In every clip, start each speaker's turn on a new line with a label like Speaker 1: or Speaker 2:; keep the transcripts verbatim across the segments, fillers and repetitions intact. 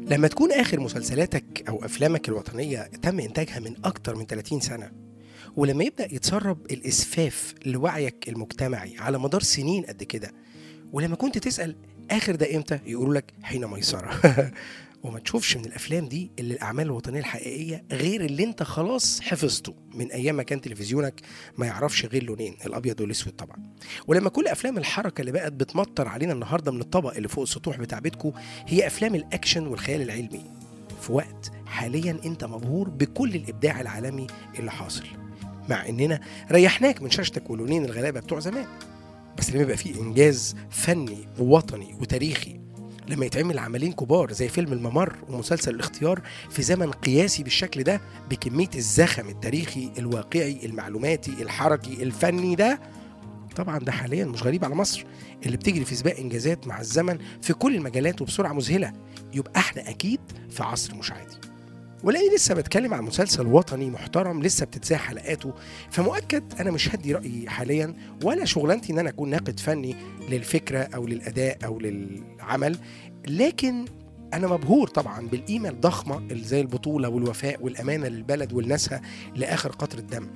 Speaker 1: لما تكون آخر مسلسلاتك أو أفلامك الوطنية تم إنتاجها من أكتر من ثلاثين سنة، ولما يبدأ يتسرب الإسفاف لوعيك المجتمعي على مدار سنين قد كده، ولما كنت تسأل آخر ده إمتى يقولوا لك حين ميسرة وما تشوفش من الأفلام دي اللي الأعمال الوطنية الحقيقية غير اللي انت خلاص حفظته من أيام ما كان تلفزيونك ما يعرفش غير لونين، الأبيض والأسود طبعا. ولما كل أفلام الحركة اللي بقت بتمطر علينا النهاردة من الطبق اللي فوق السطوح بتاع بيتكو هي أفلام الأكشن والخيال العلمي، في وقت حاليا انت مبهور بكل الإبداع العالمي اللي حاصل، مع إننا ريحناك من شاشتك ولونين الغلابة بتوع زمان. بس لما يبقى فيه إنجاز فني ووطني وتاريخي، لما يتعمل عملين كبار زي فيلم الممر ومسلسل الاختيار في زمن قياسي بالشكل ده بكمية الزخم التاريخي الواقعي المعلوماتي الحركي الفني ده، طبعا ده حاليا مش غريب على مصر اللي بتجري في سباق إنجازات مع الزمن في كل المجالات وبسرعة مذهلة. يبقى احنا أكيد في عصر مش عادي. ولاني لسه بتكلم عن مسلسل وطني محترم لسه بتتذاع حلقاته، فمؤكد انا مش هدي رايي حاليا، ولا شغلانتي ان انا اكون ناقد فني للفكره او للاداء او للعمل، لكن انا مبهور طبعا بالقيمه الضخمه اللي زي البطوله والوفاء والامانه للبلد ولناسها لاخر قطره دم.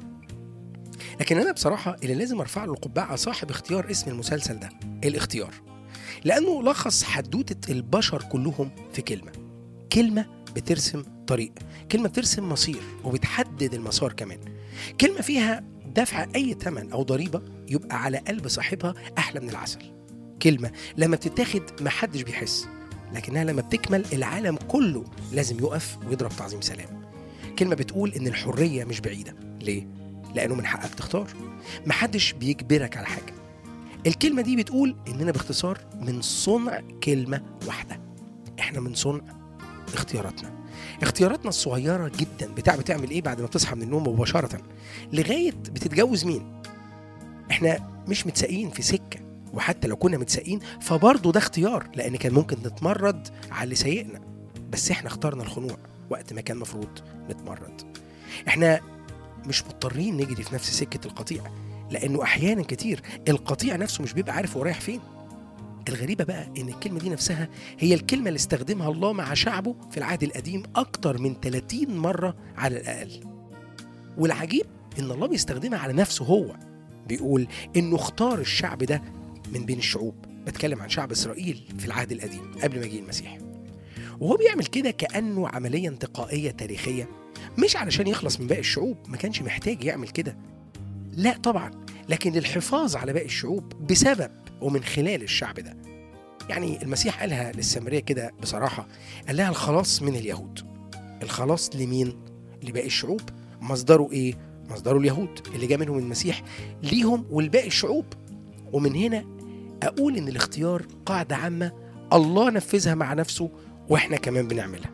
Speaker 1: لكن انا بصراحه اللي لازم ارفع له القبعه صاحب اختيار اسم المسلسل ده، الاختيار، لانه لخص حدوته البشر كلهم في كلمه كلمه بترسم طريق، كلمة بترسم مصير وبتحدد المسار كمان، كلمة فيها دفع أي ثمن أو ضريبة يبقى على قلب صاحبها أحلى من العسل، كلمة لما بتتاخد محدش بيحس، لكنها لما بتكمل العالم كله لازم يقف ويضرب تعظيم سلام، كلمة بتقول إن الحرية مش بعيدة. ليه؟ لأنه من حقك تختار، محدش بيجبرك على حاجة. الكلمة دي بتقول إننا باختصار من صنع كلمة واحدة، إحنا من صنع اختياراتنا اختياراتنا الصغيرة جدا، بتاع بتعمل ايه بعد ما بتصحى من النوم مباشرة لغاية بتتجوز مين. احنا مش متساقين في سكة، وحتى لو كنا متساقين فبرضه ده اختيار، لان كان ممكن نتمرد على اللي سايقنا، بس احنا اخترنا الخنوع وقت ما كان مفروض نتمرد. احنا مش مضطرين نجري في نفس سكة القطيع، لانه احيانا كتير القطيع نفسه مش بيبقى عارف هو رايح فين. الغريبة بقى إن الكلمة دي نفسها هي الكلمة اللي استخدمها الله مع شعبه في العهد القديم أكتر من ثلاثين مرة على الأقل. والعجيب إن الله بيستخدمها على نفسه هو، بيقول إنه اختار الشعب ده من بين الشعوب، بتكلم عن شعب إسرائيل في العهد القديم قبل ما يجي المسيح، وهو بيعمل كده كأنه عملية انتقائية تاريخية، مش علشان يخلص من باقي الشعوب، ما كانش محتاج يعمل كده، لا طبعا، لكن للحفاظ على باقي الشعوب بسبب ومن خلال الشعب ده. يعني المسيح قالها للسامرية كده بصراحة، قال لها الخلاص من اليهود. الخلاص لمين؟ لباقي الشعوب. مصدره ايه؟ مصدره اليهود اللي جاء منهم المسيح ليهم والباقي الشعوب. ومن هنا أقول إن الاختيار قاعدة عامة الله نفذها مع نفسه وإحنا كمان بنعملها،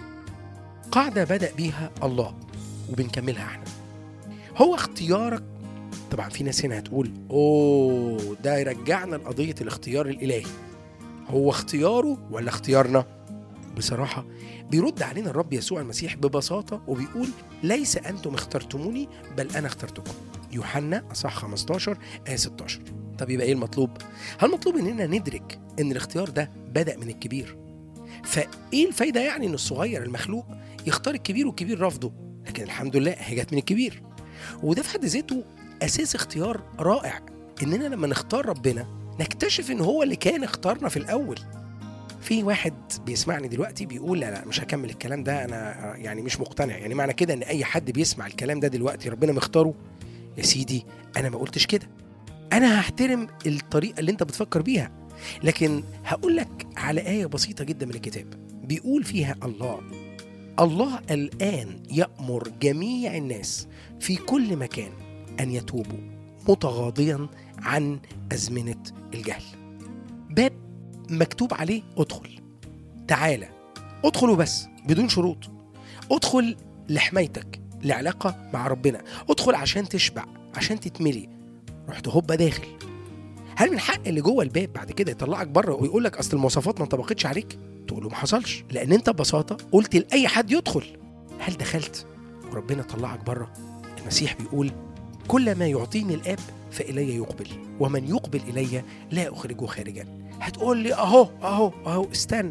Speaker 1: قاعدة بدأ بيها الله وبنكملها احنا. هو اختيارك. طبعا في ناس هنا هتقول اوه ده يرجعنا لقضية الاختيار الإلهي، هو اختياره ولا اختيارنا؟ بصراحة بيرد علينا الرب يسوع المسيح ببساطة وبيقول ليس أنتم اخترتموني بل أنا اخترتكم، يوحنا أصحاح خمستاشر آية ستاشر. طب يبقى ايه المطلوب؟ هل المطلوب اننا ندرك ان الاختيار ده بدأ من الكبير، فايه الفايدة يعني ان الصغير المخلوق يختار الكبير والكبير رفضه؟ لكن الحمد لله هي جت من الكبير، وده في حد ذاته أساس اختيار رائع، إننا لما نختار ربنا نكتشف إن هو اللي كان اختارنا في الأول. في واحد بيسمعني دلوقتي بيقول لا لا مش هكمل الكلام ده، أنا يعني مش مقتنع، يعني معنى كده إن أي حد بيسمع الكلام ده دلوقتي ربنا مختاره؟ يا سيدي أنا ما قلتش كده، أنا هحترم الطريقة اللي أنت بتفكر بيها، لكن هقول لك على آية بسيطة جدا من الكتاب بيقول فيها الله الله الآن يأمر جميع الناس في كل مكان أن يتوبوا متغاضيا عن أزمنة الجهل. باب مكتوب عليه ادخل، تعالى ادخل وبس بدون شروط، ادخل لحمايتك لعلاقة مع ربنا، ادخل عشان تشبع عشان تتملي، رحت هوبا داخل. هل من حق اللي جوه الباب بعد كده يطلعك بره ويقول لك أصل المواصفات ما انطبقتش عليك؟ تقول له ما حصلش، لأن انت ببساطة قلت لأي حد يدخل. هل دخلت وربنا طلعك بره؟ المسيح بيقول كل ما يعطيني الآب فإلي يقبل، ومن يقبل إلي لا أخرجه خارجا. هتقول لي أهو أهو أهو استنى،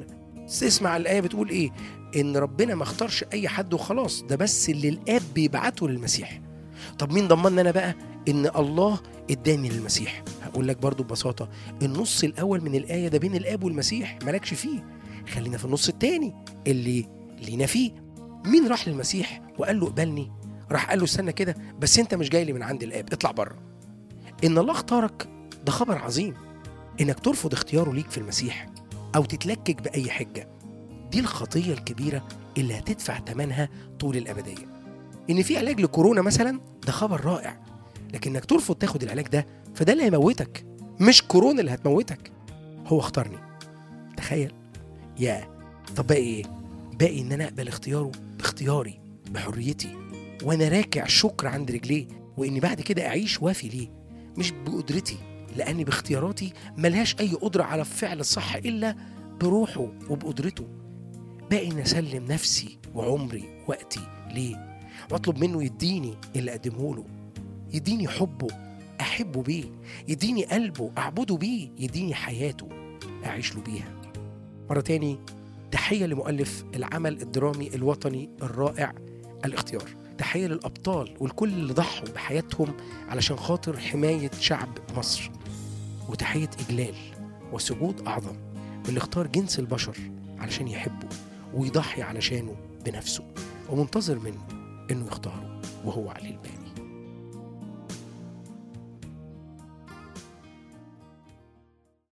Speaker 1: تسمع الآية بتقول إيه؟ إن ربنا ما اختارش أي حد وخلاص، ده بس اللي الآب بيبعته للمسيح. طب مين ضمننا أنا بقى إن الله إداني للمسيح؟ هقول لك برضو ببساطة، النص الأول من الآية ده بين الآب والمسيح، مالكش فيه، خلينا في النص التاني اللي لينا فيه. مين راح للمسيح وقال له اقبلني؟ راح قال له استنى كده، بس أنت مش جاي لي من عند الآب، اطلع بره. إن الله اختارك ده خبر عظيم. إنك ترفض اختياره ليك في المسيح أو تتلكك بأي حجة، دي الخطية الكبيرة اللي هتدفع ثمنها طول الأبدية. إن في علاج لكورونا مثلا ده خبر رائع، لكن إنك ترفض تاخد العلاج ده فده اللي هيموتك، مش كورونا اللي هتموتك. هو اختارني، تخيل. يا طب باقي إيه؟ باقي إن أنا أقبل اختياره باختياري بحريتي، وأنا راكع شكر عند رجليه، وإني بعد كده أعيش وافي ليه، مش بقدرتي، لأني باختياراتي ملهاش أي قدرة على فعل الصح إلا بروحه وبقدرته. باقي إن أسلم نفسي وعمري وقتي ليه، واطلب منه يديني اللي قدمه له، يديني حبه أحبه بيه، يديني قلبه أعبده بيه، يديني حياته أعيش له بيها. مرة تاني تحية لمؤلف العمل الدرامي الوطني الرائع الاختيار، تحية للأبطال والكل اللي ضحوا بحياتهم علشان خاطر حماية شعب مصر، وتحية إجلال وسجود أعظم اللي اختار جنس البشر علشان يحبه ويضحي علشانه بنفسه، ومنتظر منه إنه يختاره وهو عليه البال.